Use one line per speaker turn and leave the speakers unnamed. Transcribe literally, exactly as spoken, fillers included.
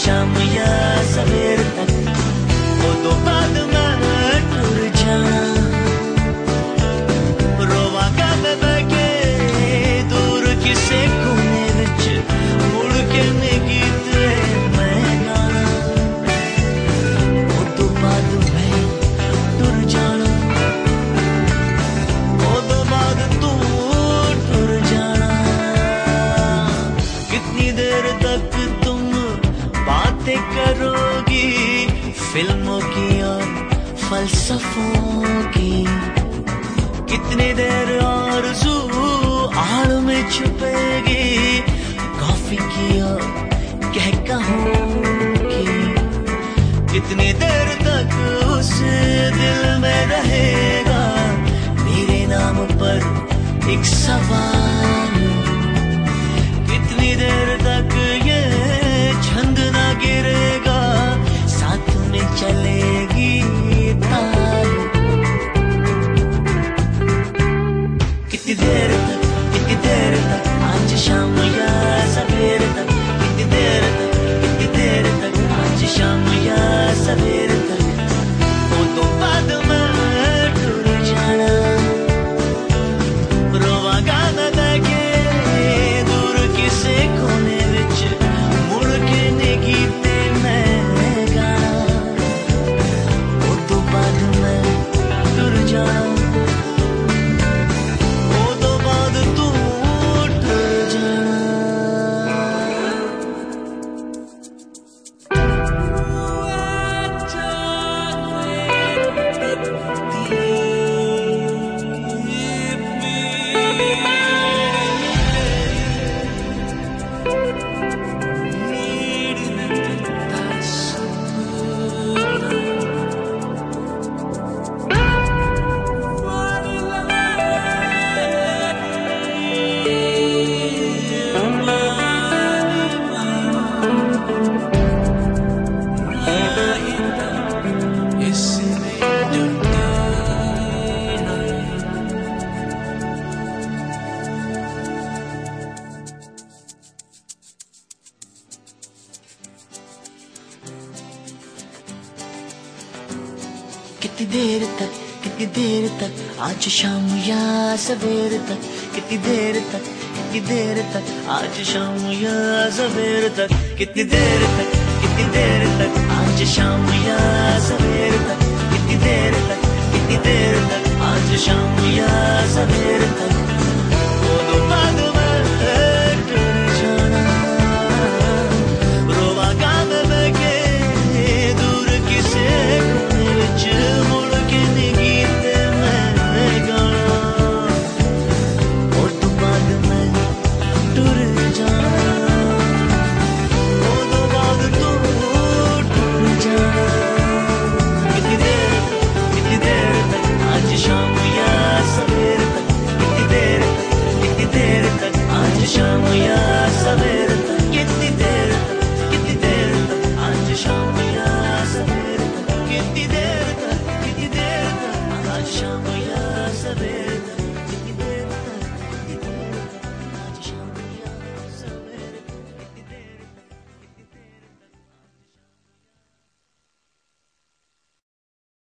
शाम या सवेर तक, वो तो बाद मैं टुर जाना। रोवांगा मैं बैठे दूर किसे कोने विच, मुड़ के ने गीत मैं गाना। वो तो बाद मैं टुर जाना, वो तो बाद तू टुर जाना। कितनी देर तक तुम बातें करोगी फिल्मों की और फलसफों की, कितनी देर आरज़ू आड़ में छुपेगी कॉफी की और कहकहों की, कितनी देर तक उस दिल में रहेगा मेरे नाम पर एक सवाल, कितनी देर तक ये छंद ना गिरेगा साथ में चलेगी ताल। कितनी देर तक, कितनी देर तक, आज शाम या सवेर तक, कितनी देर तक, कितनी देर तक, आज शाम या सवेर तक, वो तो बाद में टुर जाना। रोवांगा मैं बैठे दूर किसे कोने विच, मुड़ के ने गीते मैं गाना। वो तो बाद में टुर जाना, वो तो बाद तू टुर जाना। कितनी देर तक, कितनी देर तक, आज शाम या सवेर तक, कितनी देर तक, कितनी देर तक, आज शाम या सवेर तक, कितनी देर तक, कितनी देर तक, आज शाम या सवेर तक, कितनी देर तक, कितनी देर तक, आज शाम या सवेर तक।